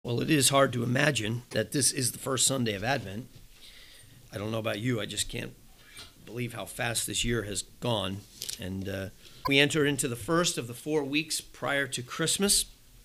Well, it is hard to imagine that this is the first Sunday of Advent. I don't know about you, I just can't believe how fast this year has gone. And we enter into the first of the 4 weeks prior to Christmas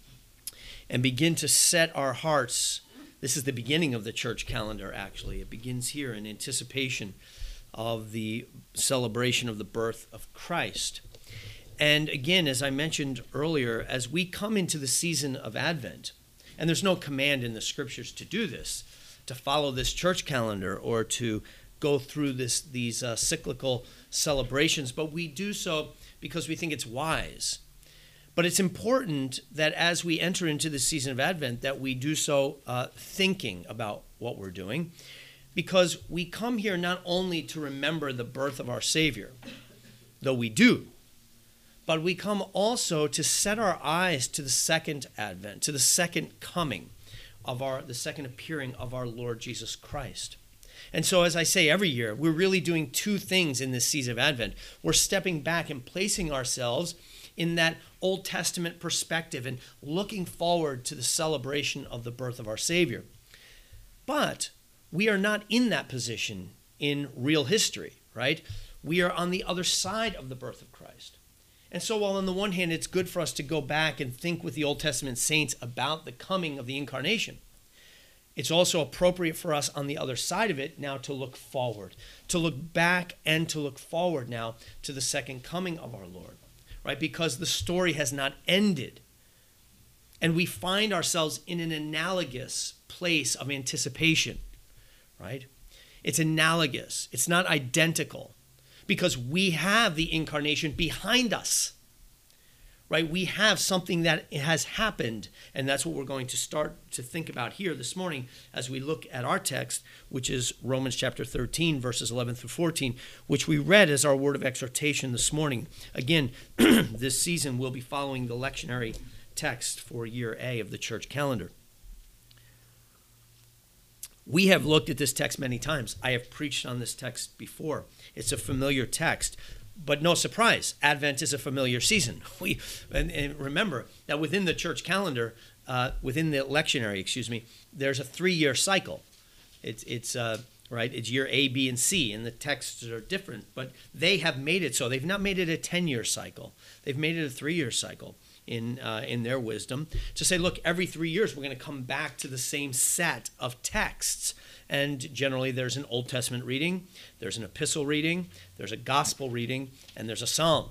and begin to set our hearts. This is the beginning of the church calendar, actually. It begins here in anticipation of the celebration of the birth of Christ. And again, as I mentioned earlier, as we come into the season of Advent, and there's no command in the scriptures to do this, to follow this church calendar or to go through these cyclical celebrations, but we do so because we think it's wise. But it's important that as we enter into the season of Advent, that we do so thinking about what we're doing, because we come here not only to remember the birth of our Savior, though we do, but we come also to set our eyes to the second advent, to the second coming of the second appearing of our Lord Jesus Christ. And so, as I say every year, we're really doing two things in this season of Advent. We're stepping back and placing ourselves in that Old Testament perspective and looking forward to the celebration of the birth of our Savior. But we are not in that position in real history, right? We are on the other side of the birth of Christ. And so while on the one hand, it's good for us to go back and think with the Old Testament saints about the coming of the incarnation, it's also appropriate for us on the other side of it now to look forward, to look back and to look forward now to the second coming of our Lord, right? Because the story has not ended. And we find ourselves in an analogous place of anticipation, right? It's analogous. It's not identical. Because we have the incarnation behind us, right? We have something that has happened, and that's what we're going to start to think about here this morning as we look at our text, which is Romans chapter 13, verses 11 through 14, which we read as our word of exhortation this morning. Again, this season we'll be following the lectionary text for year A of the church calendar. We have looked at this text many times. I have preached on this text before. It's a familiar text, but no surprise, Advent is a familiar season. And remember that within the church calendar, within the lectionary, there's a 3-year cycle. It's right. It's year A, B, and C, and the texts are different, but they have made it so. They've not made it a 10-year cycle. They've made it a 3-year cycle. In their wisdom, to say, look, every 3 years we're going to come back to the same set of texts. And generally there's an Old Testament reading, there's an epistle reading, there's a gospel reading, and there's a psalm.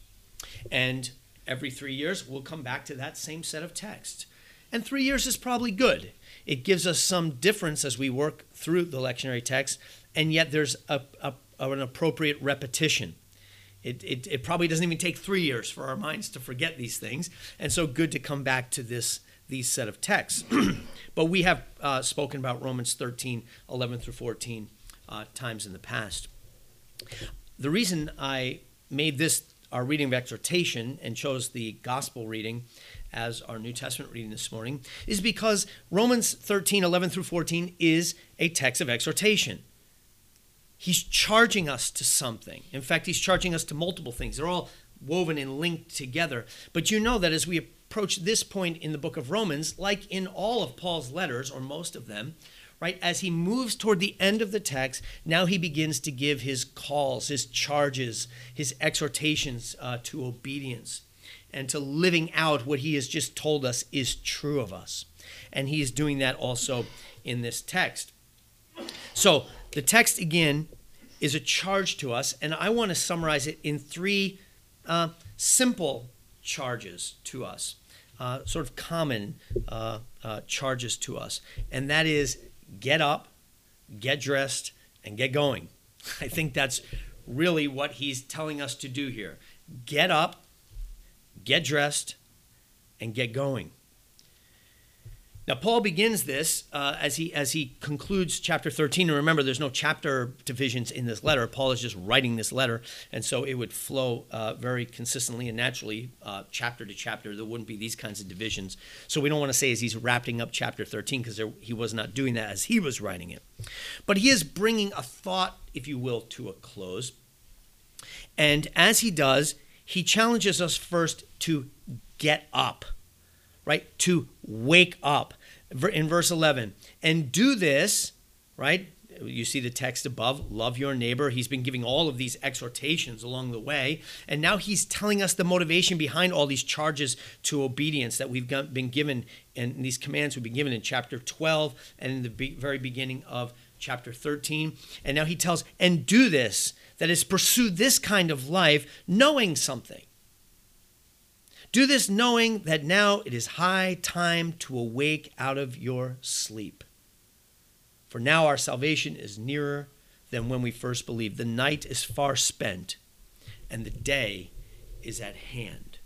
And every 3 years we'll come back to that same set of texts. And 3 years is probably good. It gives us some difference as we work through the lectionary text, and yet there's an appropriate repetition. It probably doesn't even take 3 years for our minds to forget these things. And so good to come back to these set of texts. But we have spoken about Romans 13, 11 through 14 times in the past. The reason I made this our reading of exhortation and chose the gospel reading as our New Testament reading this morning is because Romans 13, 11 through 14 is a text of exhortation. He's charging us to something. In fact, he's charging us to multiple things. They're all woven and linked together. But you know that as we approach this point in the book of Romans, like in all of Paul's letters, or most of them, right, as he moves toward the end of the text, now he begins to give his calls, his charges, his exhortations to obedience and to living out what he has just told us is true of us. And he is doing that also in this text. So the text, again, is a charge to us, and I want to summarize it in 3 simple charges to us, sort of common charges to us, and that is get up, get dressed, and get going. I think that's really what he's telling us to do here. Get up, get dressed, and get going. Now, Paul begins this as he concludes chapter 13. And remember, there's no chapter divisions in this letter. Paul is just writing this letter, and so it would flow very consistently and naturally, chapter to chapter. There wouldn't be these kinds of divisions. So we don't want to say as he's wrapping up chapter 13, because he was not doing that as he was writing it. But he is bringing a thought, if you will, to a close. And as he does, he challenges us first to get up, right? To wake up. In verse 11, and do this, right? You see the text above, love your neighbor. He's been giving all of these exhortations along the way. And now he's telling us the motivation behind all these charges to obedience that we've been given, and these commands we've been given in chapter 12 and in the very beginning of chapter 13. And now he tells, and do this, that is, pursue this kind of life, knowing something. Do this knowing that now it is high time to awake out of your sleep. For now our salvation is nearer than when we first believed. The night is far spent, and the day is at hand.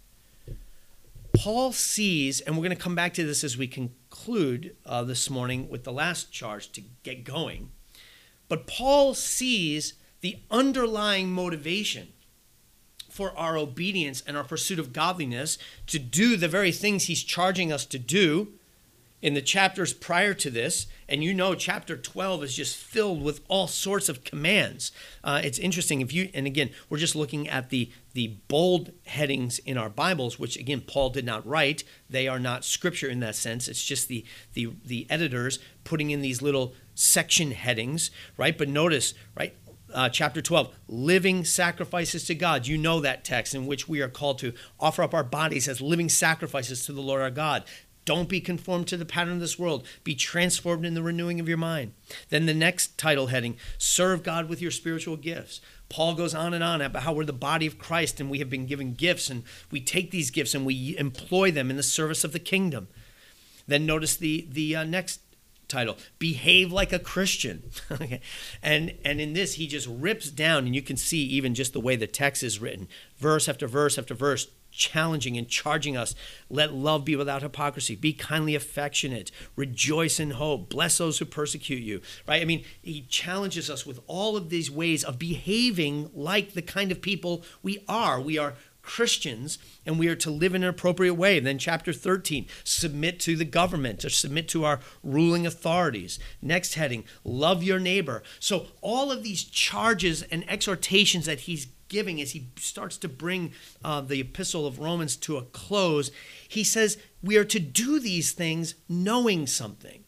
Paul sees, and we're going to come back to this as we conclude this morning with the last charge to get going, but Paul sees the underlying motivation for our obedience and our pursuit of godliness to do the very things he's charging us to do in the chapters prior to this. And you know, chapter 12 is just filled with all sorts of commands. It's interesting and again, we're just looking at the bold headings in our Bibles, which again, Paul did not write. They are not scripture in that sense. It's just the editors putting in these little section headings, right? But notice, right? Chapter 12, living sacrifices to God. You know that text in which we are called to offer up our bodies as living sacrifices to the Lord our God. Don't be conformed to the pattern of this world. Be transformed in the renewing of your mind. Then the next title heading, serve God with your spiritual gifts. Paul goes on about how we're the body of Christ and we have been given gifts, and we take these gifts and we employ them in the service of the kingdom. Then notice the next title, behave like a Christian. Okay. And in this, he just rips down, and you can see even just the way the text is written, verse after verse after verse, challenging and charging us. Let love be without hypocrisy. Be kindly affectionate. Rejoice in hope. Bless those who persecute you. Right? I mean, he challenges us with all of these ways of behaving like the kind of people we are. We are Christians, and we are to live in an appropriate way. And then chapter 13, submit to the government or submit to our ruling authorities. Next heading, love your neighbor. So all of these charges and exhortations that he's giving as he starts to bring the epistle of Romans to a close, he says we are to do these things knowing something.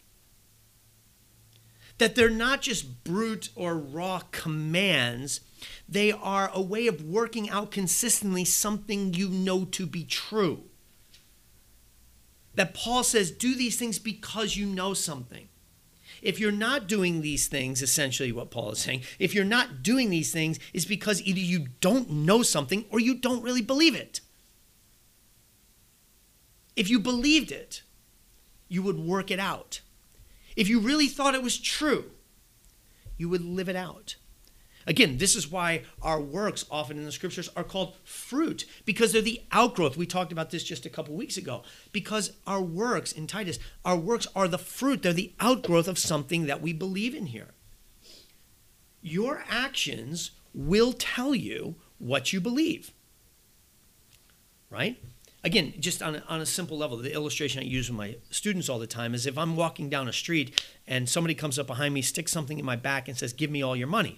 That they're not just brute or raw commands. They are a way of working out consistently something you know to be true. That Paul says, do these things because you know something. If you're not doing these things, essentially what Paul is saying, if you're not doing these things, it's because either you don't know something or you don't really believe it. If you believed it, you would work it out. If you really thought it was true, you would live it out. Again, this is why our works often in the scriptures are called fruit, because they're the outgrowth. We talked about this just a couple weeks ago. Because our works in Titus, our works are the fruit. They're the outgrowth of something that we believe in here. Your actions will tell you what you believe. Right? Again, just on a simple level, the illustration I use with my students all the time is if I'm walking down a street and somebody comes up behind me, sticks something in my back and says, give me all your money.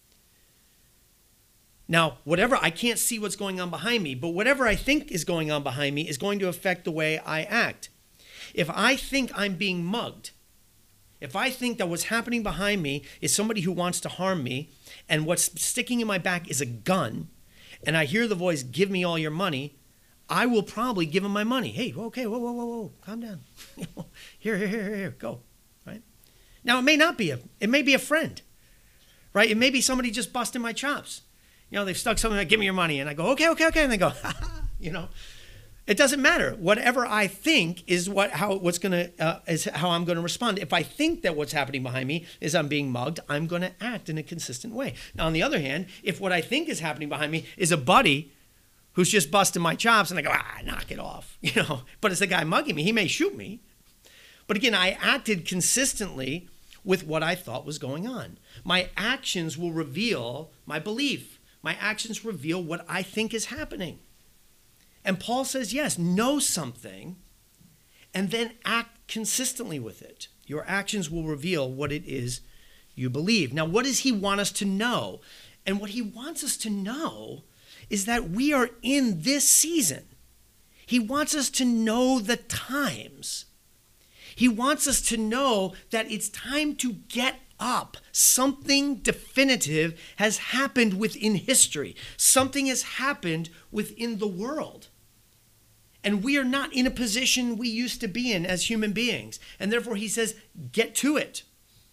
Now, I can't see what's going on behind me, but whatever I think is going on behind me is going to affect the way I act. If I think I'm being mugged, if I think that what's happening behind me is somebody who wants to harm me, and what's sticking in my back is a gun, and I hear the voice, give me all your money, I will probably give him my money. Hey, okay, whoa, calm down. Here, go, right? Now, it may be a friend, right? It may be somebody just busting my chops. You know, they've stuck something like, give me your money. And I go, okay. And they go, ha. It doesn't matter. Whatever I think is how I'm going to respond. If I think that what's happening behind me is I'm being mugged, I'm going to act in a consistent way. Now, on the other hand, if what I think is happening behind me is a buddy who's just busting my chops and I go, knock it off, but it's the guy mugging me. He may shoot me. But again, I acted consistently with what I thought was going on. My actions will reveal my belief. My actions reveal what I think is happening. And Paul says, yes, know something and then act consistently with it. Your actions will reveal what it is you believe. Now, what does he want us to know? And what he wants us to know is that we are in this season. He wants us to know the times. He wants us to know that it's time to get up. Something definitive has happened within history. Something has happened within the world. And we are not in a position we used to be in as human beings. And therefore he says, get to it.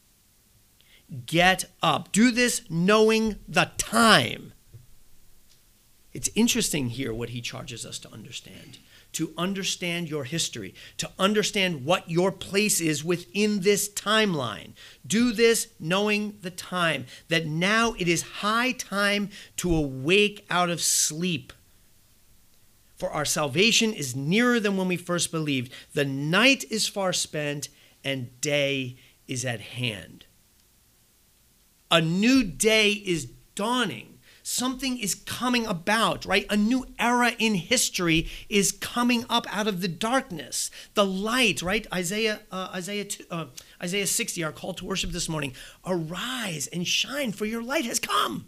Get up. Do this knowing the time. It's interesting here what he charges us to understand. To understand your history, to understand what your place is within this timeline. Do this knowing the time, that now it is high time to awake out of sleep. For our salvation is nearer than when we first believed. The night is far spent and day is at hand. A new day is dawning. Something is coming about, right? A new era in history is coming up out of the darkness. The light, right? Isaiah 60, our call to worship this morning. Arise and shine, for your light has come.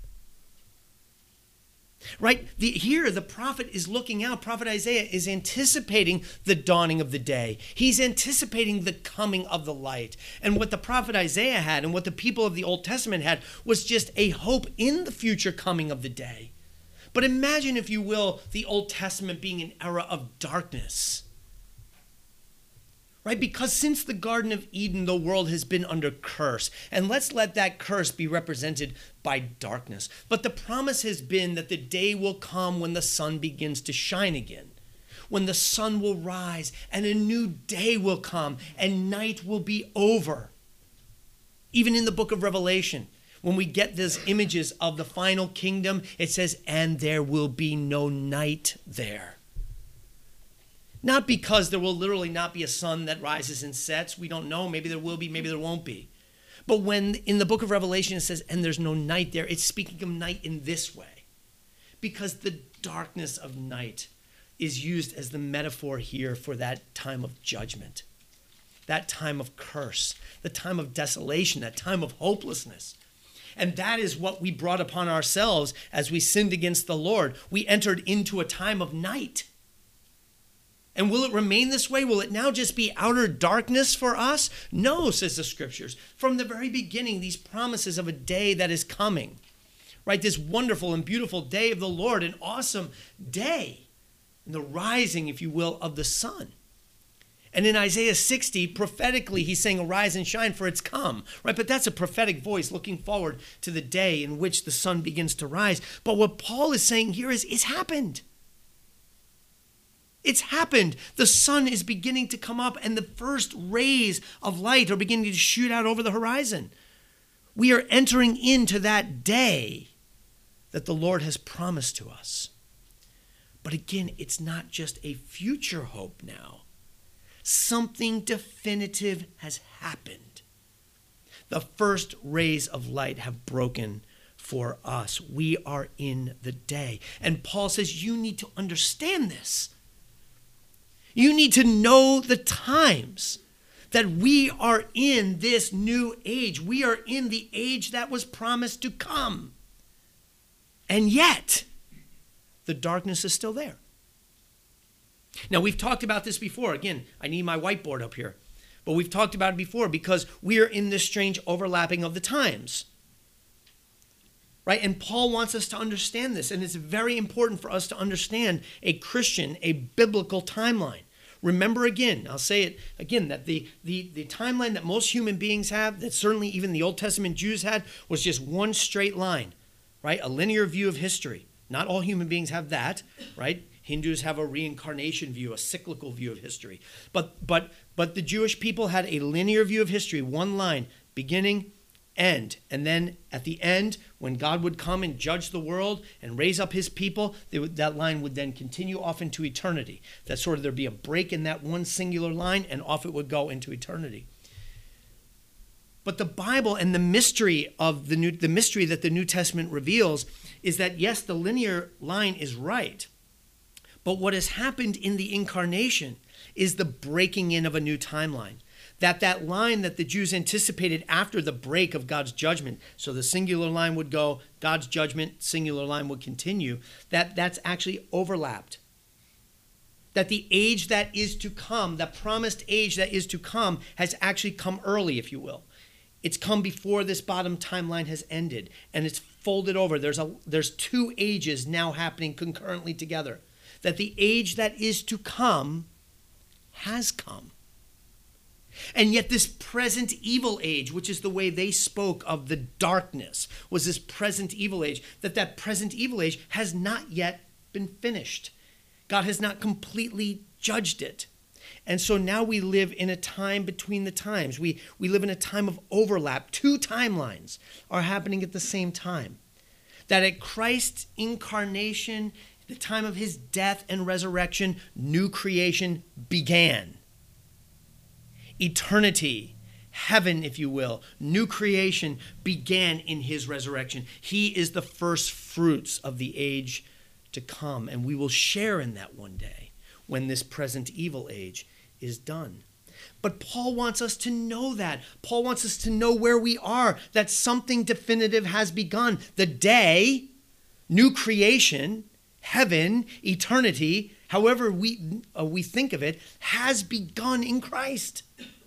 Right? Here, the prophet is looking out. Prophet Isaiah is anticipating the dawning of the day. He's anticipating the coming of the light. And what the prophet Isaiah had and what the people of the Old Testament had was just a hope in the future coming of the day. But imagine, if you will, the Old Testament being an era of darkness. Right? Because since the Garden of Eden, the world has been under curse. And let's let that curse be represented by darkness. But the promise has been that the day will come when the sun begins to shine again. When the sun will rise and a new day will come and night will be over. Even in the book of Revelation, when we get these images of the final kingdom, it says, and there will be no night there. Not because there will literally not be a sun that rises and sets. We don't know. Maybe there will be, maybe there won't be. But when in the book of Revelation it says, and there's no night there, it's speaking of night in this way. Because the darkness of night is used as the metaphor here for that time of judgment, that time of curse, the time of desolation, that time of hopelessness. And that is what we brought upon ourselves as we sinned against the Lord. We entered into a time of night. And will it remain this way? Will it now just be outer darkness for us? No, says the scriptures. From the very beginning, these promises of a day that is coming, right? This wonderful and beautiful day of the Lord, an awesome day, and the rising, if you will, of the sun. And in Isaiah 60, prophetically, he's saying, arise and shine, for it's come, right? But that's a prophetic voice looking forward to the day in which the sun begins to rise. But what Paul is saying here is, it's happened. It's happened. The sun is beginning to come up and the first rays of light are beginning to shoot out over the horizon. We are entering into that day that the Lord has promised to us. But again, it's not just a future hope now. Something definitive has happened. The first rays of light have broken for us. We are in the day. And Paul says, you need to understand this. You need to know the times that we are in this new age. We are in the age that was promised to come. And yet, the darkness is still there. Now, we've talked about this before. Again, I need my whiteboard up here. But we've talked about it before because we are in this strange overlapping of the times. Right? And Paul wants us to understand this, and it's very important for us to understand a Christian, a biblical timeline. Remember again, I'll say it again, that the timeline that most human beings have, that certainly even the Old Testament Jews had, was just one straight line, right? A linear view of history. Not all human beings have that, right? Hindus have a reincarnation view, a cyclical view of history. But the Jewish people had a linear view of history, one line, beginning, end. And then at the end, when God would come and judge the world and raise up his people, that line would then continue off into eternity. That sort of there'd be a break in that one singular line and off it would go into eternity. But the Bible and the mystery of the mystery that the New Testament reveals is that yes, the linear line is right. But what has happened in the incarnation is the breaking in of a new timeline. That line that the Jews anticipated after the break of God's judgment, so the singular line would go, God's judgment, singular line would continue, that's actually overlapped. that the age that is to come, the promised age that is to come, has actually come early, if you will. It's come before this bottom timeline has ended, and it's folded over. There's two ages now happening concurrently together. That the age that is to come has come. And yet this present evil age, which is the way they spoke of the darkness, was this present evil age, that present evil age has not yet been finished. God has not completely judged it. And so now we live in a time between the times. We live in a time of overlap. Two timelines are happening at the same time. That at Christ's incarnation, the time of his death and resurrection, new creation began. Eternity, heaven, if you will, new creation began in his resurrection. He is the first fruits of the age to come, and we will share in that one day when this present evil age is done. But Paul wants us to know that. Paul wants us to know where we are, that something definitive has begun. The day, new creation, heaven, eternity, however we think of it, has begun in Christ.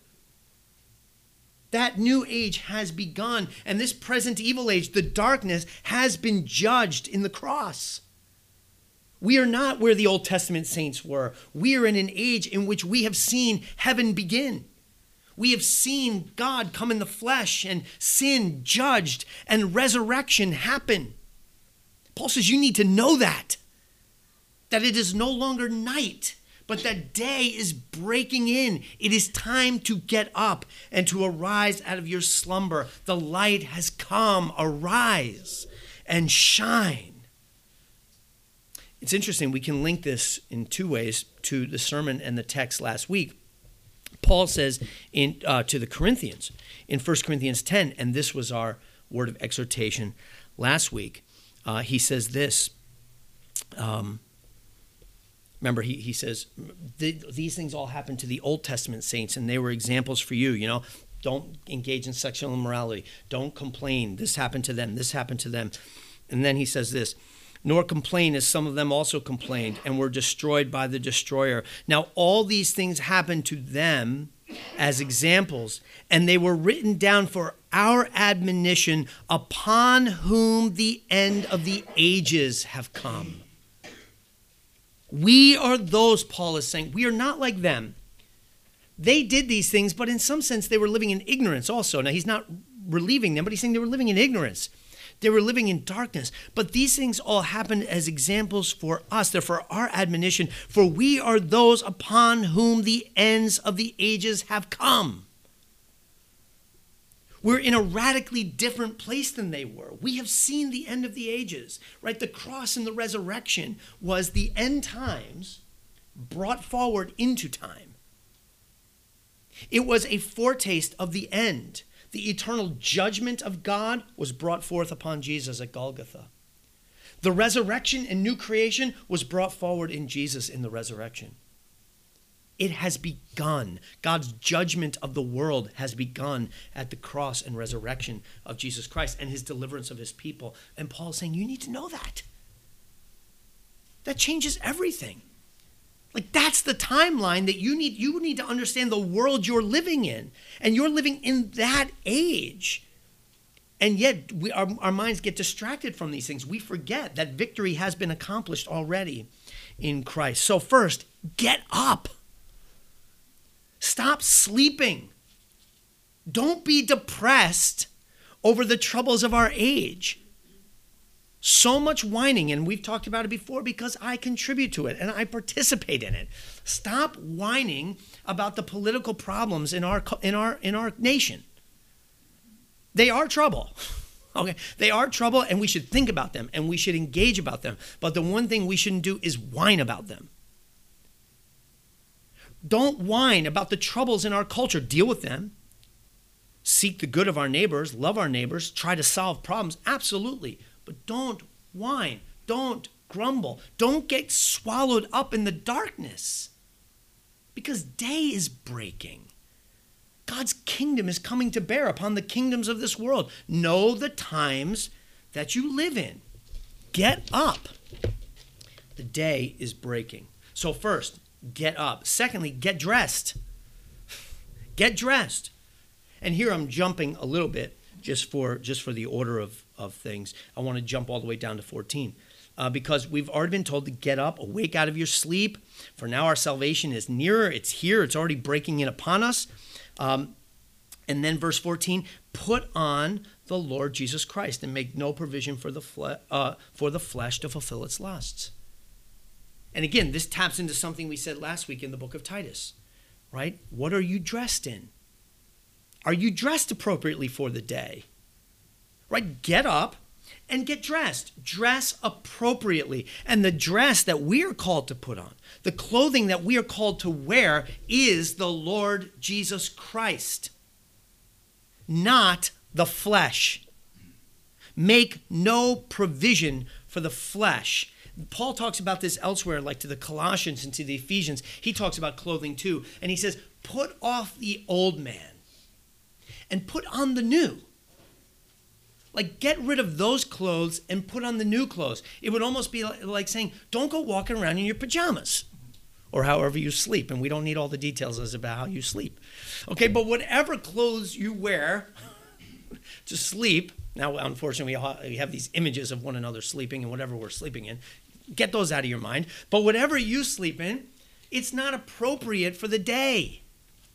That new age has begun, and this present evil age, the darkness, has been judged in the cross. We are not where the Old Testament saints were. We are in an age in which we have seen heaven begin. We have seen God come in the flesh and sin judged and resurrection happen. Paul says you need to know that it is no longer night, but that day is breaking in. It is time to get up and to arise out of your slumber. The light has come. Arise and shine. It's interesting. We can link this in two ways to the sermon and the text last week. Paul says to the Corinthians in 1 Corinthians 10, and this was our word of exhortation last week, he says this. Remember, he says, these things all happened to the Old Testament saints, and they were examples for you, Don't engage in sexual immorality. Don't complain. This happened to them. This happened to them. And then he says this, nor complain as some of them also complained and were destroyed by the destroyer. Now, all these things happened to them as examples, and they were written down for our admonition, upon whom the end of the ages have come. We are those, Paul is saying. We are not like them. They did these things, but in some sense they were living in ignorance also. Now, he's not relieving them, but he's saying they were living in ignorance. They were living in darkness. But these things all happened as examples for us. They're for our admonition. For we are those upon whom the ends of the ages have come. We're in a radically different place than they were. We have seen the end of the ages, right? The cross and the resurrection was the end times brought forward into time. It was a foretaste of the end. The eternal judgment of God was brought forth upon Jesus at Golgotha. The resurrection and new creation was brought forward in Jesus in the resurrection. It has begun. God's judgment of the world has begun at the cross and resurrection of Jesus Christ and his deliverance of his people. And Paul's saying, you need to know that. That changes everything. Like, that's the timeline that you need to understand the world you're living in. And you're living in that age. And yet our minds get distracted from these things. We forget that victory has been accomplished already in Christ. So first, get up. Stop sleeping. Don't be depressed over the troubles of our age. So much whining, and we've talked about it before because I contribute to it and I participate in it. Stop whining about the political problems in our nation. They are trouble. Okay, they are trouble, and we should think about them and we should engage about them. But the one thing we shouldn't do is whine about them. Don't whine about the troubles in our culture. Deal with them. Seek the good of our neighbors, love our neighbors, try to solve problems. Absolutely. But don't whine. Don't grumble. Don't get swallowed up in the darkness. Because day is breaking. God's kingdom is coming to bear upon the kingdoms of this world. Know the times that you live in. Get up. The day is breaking. So first, get up. Secondly, get dressed. Get dressed. And here I'm jumping a little bit just for the order of things. I want to jump all the way down to 14. Because we've already been told to get up, awake out of your sleep. For now our salvation is nearer. It's here. It's already breaking in upon us. And then verse 14, put on the Lord Jesus Christ and make no provision for the flesh to fulfill its lusts. And again, this taps into something we said last week in the book of Titus, right? What are you dressed in? Are you dressed appropriately for the day? Right? Get up and get dressed. Dress appropriately. And the dress that we are called to put on, the clothing that we are called to wear, is the Lord Jesus Christ, not the flesh. Make no provision for the flesh. Paul talks about this elsewhere, like to the Colossians and to the Ephesians. He talks about clothing too. And he says, put off the old man and put on the new. Like, get rid of those clothes and put on the new clothes. It would almost be like saying, don't go walking around in your pajamas or however you sleep. And we don't need all the details as about how you sleep. Okay, but whatever clothes you wear to sleep, now, unfortunately, we have these images of one another sleeping and whatever we're sleeping in. Get those out of your mind. But whatever you sleep in, it's not appropriate for the day.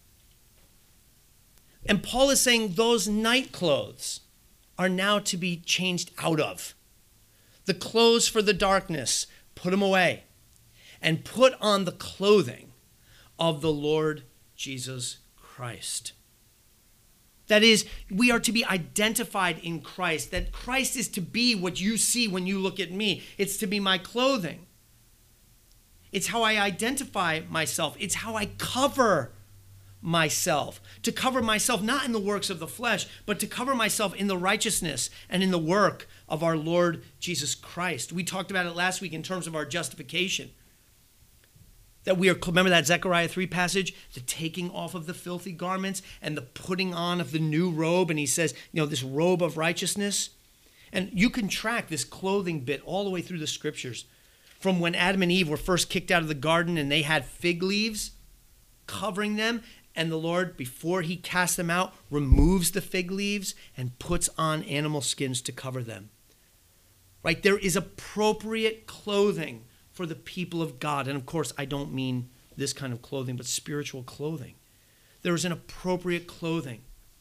And Paul is saying those night clothes are now to be changed out of. The clothes for the darkness, put them away. And put on the clothing of the Lord Jesus Christ. That is, we are to be identified in Christ. That Christ is to be what you see when you look at me. It's to be my clothing. It's how I identify myself. It's how I cover myself. To cover myself not in the works of the flesh, but to cover myself in the righteousness and in the work of our Lord Jesus Christ. We talked about it last week in terms of our justification. That we are, remember that Zechariah 3 passage? The taking off of the filthy garments and the putting on of the new robe. And he says, this robe of righteousness. And you can track this clothing bit all the way through the scriptures. From when Adam and Eve were first kicked out of the garden and they had fig leaves covering them. And the Lord, before he casts them out, removes the fig leaves and puts on animal skins to cover them. Right? There is appropriate clothing for the people of God. And of course, I don't mean this kind of clothing, but spiritual clothing. There is an appropriate clothing.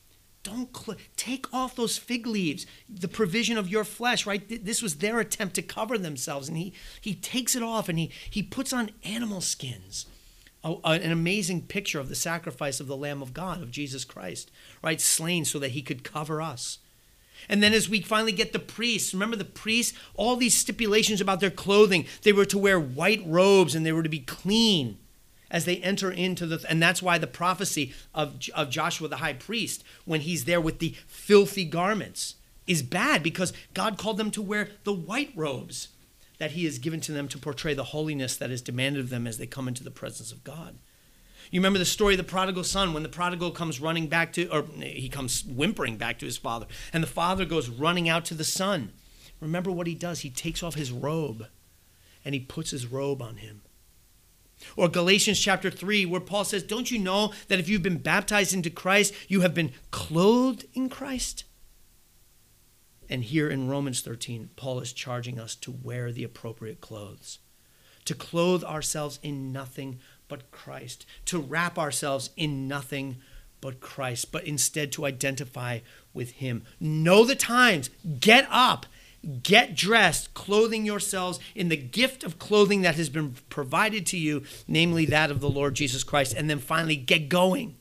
Take off those fig leaves, the provision of your flesh, right? This was their attempt to cover themselves. And he takes it off and he puts on animal skins. An amazing picture of the sacrifice of the Lamb of God, of Jesus Christ, right? Slain so that he could cover us. And then as we finally get the priests, remember the priests, all these stipulations about their clothing. They were to wear white robes and they were to be clean as they enter into and that's why the prophecy of Joshua the high priest, when he's there with the filthy garments, is bad because God called them to wear the white robes that he has given to them to portray the holiness that is demanded of them as they come into the presence of God. You remember the story of the prodigal son, when the prodigal comes running back to, or he comes whimpering back to his father, and the father goes running out to the son. Remember what he does? He takes off his robe, and he puts his robe on him. Or Galatians chapter 3, where Paul says, don't you know that if you've been baptized into Christ, you have been clothed in Christ? And here in Romans 13, Paul is charging us to wear the appropriate clothes, to clothe ourselves in nothing but Christ, to wrap ourselves in nothing but Christ, but instead to identify with him. Know the times. Get up. Get dressed, clothing yourselves in the gift of clothing that has been provided to you, namely that of the Lord Jesus Christ. And then finally, get going.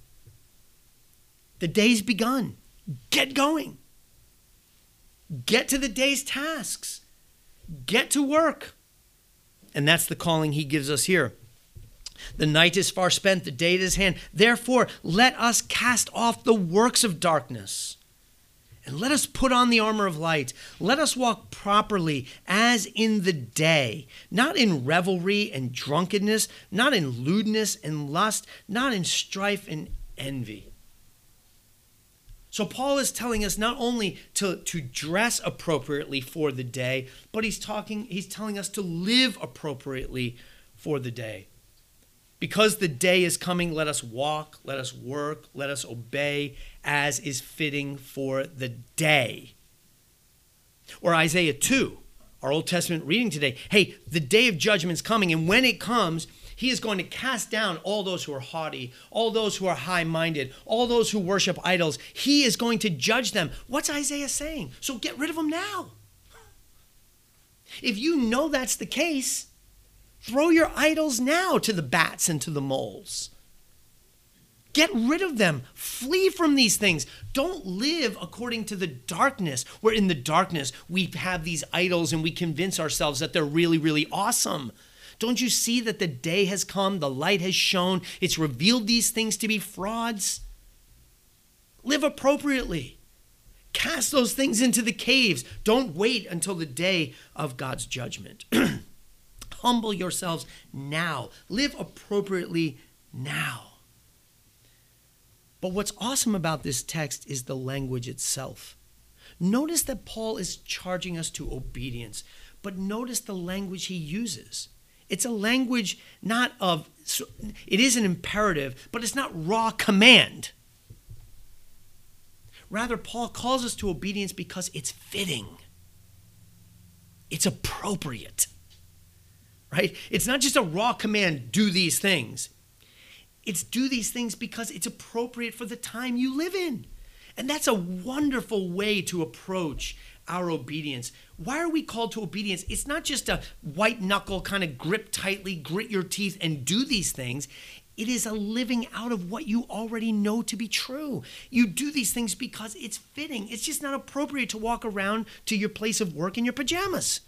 The day's begun. Get going. Get to the day's tasks. Get to work. And that's the calling he gives us here. The night is far spent, the day is at hand. Therefore, let us cast off the works of darkness and let us put on the armor of light. Let us walk properly as in the day, not in revelry and drunkenness, not in lewdness and lust, not in strife and envy. So Paul is telling us not only to dress appropriately for the day, but he's telling us to live appropriately for the day. Because the day is coming, let us walk, let us work, let us obey as is fitting for the day. Or Isaiah 2, our Old Testament reading today. Hey, the day of judgment is coming, and when it comes, he is going to cast down all those who are haughty, all those who are high-minded, all those who worship idols. He is going to judge them. What's Isaiah saying? So get rid of them now. If you know that's the case, throw your idols now to the bats and to the moles. Get rid of them. Flee from these things. Don't live according to the darkness, where in the darkness we have these idols and we convince ourselves that they're really, really awesome. Don't you see that the day has come, the light has shone, it's revealed these things to be frauds? Live appropriately. Cast those things into the caves. Don't wait until the day of God's judgment. Humble yourselves now. Live appropriately now. But what's awesome about this text is the language itself. Notice that Paul is charging us to obedience, but notice the language he uses. It's a language it is an imperative, but it's not raw command. Rather, Paul calls us to obedience because it's fitting. It's appropriate, right? It's not just a raw command, do these things. It's do these things because it's appropriate for the time you live in. And that's a wonderful way to approach our obedience. Why are we called to obedience? It's not just a white knuckle kind of grip tightly, grit your teeth and do these things. It is a living out of what you already know to be true. You do these things because it's fitting. It's just not appropriate to walk around to your place of work in your pajamas.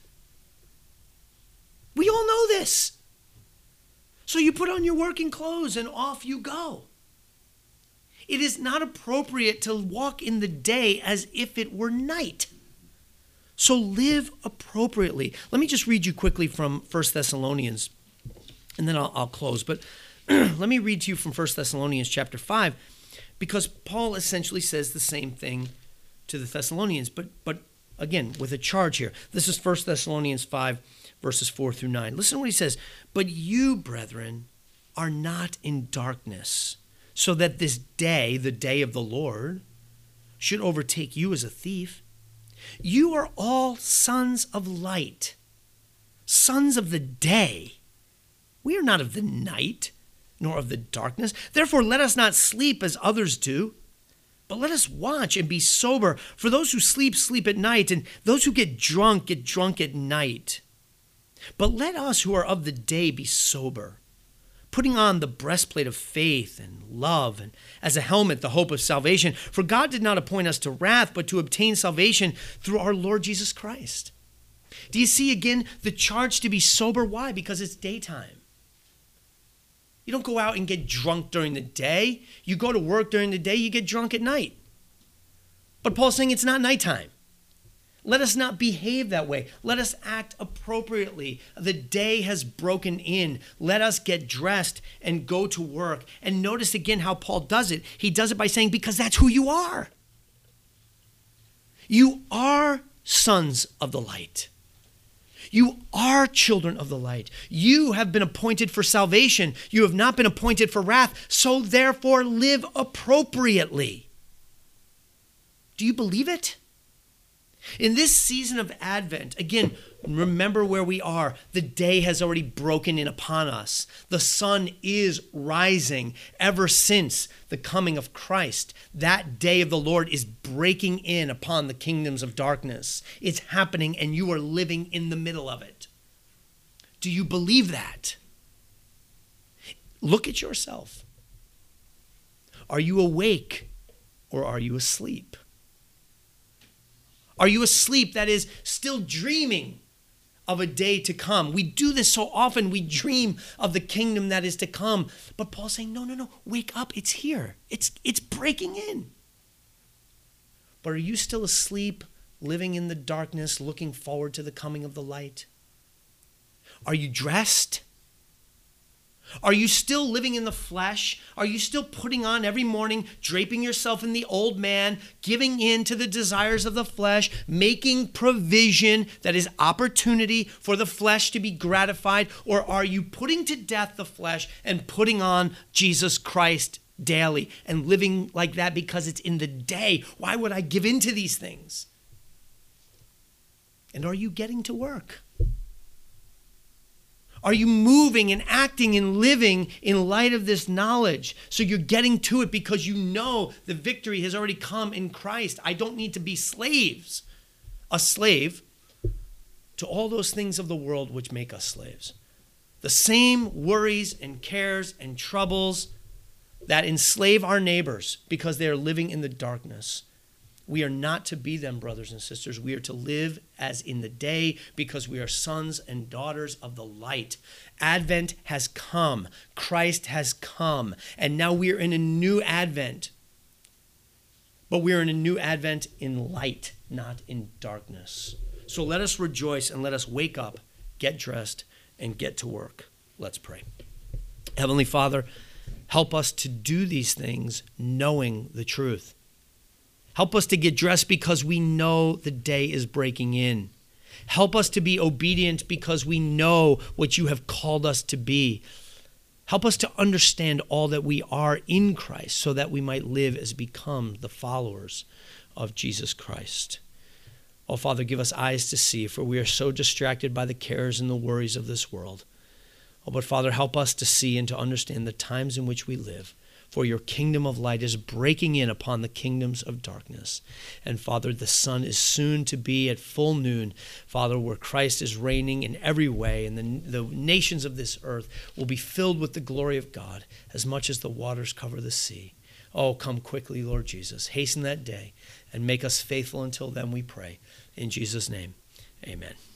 We all know this. So you put on your working clothes and off you go. It is not appropriate to walk in the day as if it were night. So live appropriately. Let me just read you quickly from 1 Thessalonians, and then I'll close. But let me read to you from 1 Thessalonians chapter 5, because Paul essentially says the same thing to the Thessalonians, but again, with a charge here. This is 1 Thessalonians 5, verses 4 through 9. Listen to what he says. But you, brethren, are not in darkness, so that this day, the day of the Lord, should overtake you as a thief. You are all sons of light, sons of the day. We are not of the night, nor of the darkness. Therefore, let us not sleep as others do, but let us watch and be sober. For those who sleep, sleep at night, and those who get drunk at night. But let us who are of the day be sober, putting on the breastplate of faith and love, and as a helmet the hope of salvation. For God did not appoint us to wrath, but to obtain salvation through our Lord Jesus Christ. Do you see again the charge to be sober? Why? Because it's daytime. You don't go out and get drunk during the day. You go to work during the day, you get drunk at night. But Paul's saying it's not nighttime. Let us not behave that way. Let us act appropriately. The day has broken in. Let us get dressed and go to work. And notice again how Paul does it. He does it by saying, because that's who you are. You are sons of the light. You are children of the light. You have been appointed for salvation. You have not been appointed for wrath. So therefore, live appropriately. Do you believe it? In this season of Advent, again, remember where we are. The day has already broken in upon us. The sun is rising ever since the coming of Christ. That day of the Lord is breaking in upon the kingdoms of darkness. It's happening, and you are living in the middle of it. Do you believe that? Look at yourself. Are you awake or are you asleep? Are you asleep, that is, still dreaming of a day to come? We do this so often. We dream of the kingdom that is to come. But Paul's saying, no, wake up. It's here. It's breaking in. But are you still asleep, living in the darkness, looking forward to the coming of the light? Are you dressed? Are you still living in the flesh? Are you still putting on every morning, draping yourself in the old man, giving in to the desires of the flesh, making provision that is opportunity for the flesh to be gratified? Or are you putting to death the flesh and putting on Jesus Christ daily and living like that because it's in the day? Why would I give in to these things? And are you getting to work? Are you moving and acting and living in light of this knowledge? So you're getting to it because you know the victory has already come in Christ. I don't need to be slaves. A slave to all those things of the world which make us slaves. The same worries and cares and troubles that enslave our neighbors because they are living in the darkness. We are not to be them, brothers and sisters. We are to live as in the day because we are sons and daughters of the light. Advent has come. Christ has come. And now we are in a new Advent. But we are in a new Advent in light, not in darkness. So let us rejoice and let us wake up, get dressed, and get to work. Let's pray. Heavenly Father, help us to do these things knowing the truth. Help us to get dressed because we know the day is breaking in. Help us to be obedient because we know what you have called us to be. Help us to understand all that we are in Christ so that we might live as become the followers of Jesus Christ. Oh, Father, give us eyes to see, for we are so distracted by the cares and the worries of this world. Oh, but Father, help us to see and to understand the times in which we live. For your kingdom of light is breaking in upon the kingdoms of darkness. And Father, the sun is soon to be at full noon, Father, where Christ is reigning in every way, and the nations of this earth will be filled with the glory of God as much as the waters cover the sea. Oh, come quickly, Lord Jesus. Hasten that day and make us faithful until then, we pray. In Jesus' name, amen.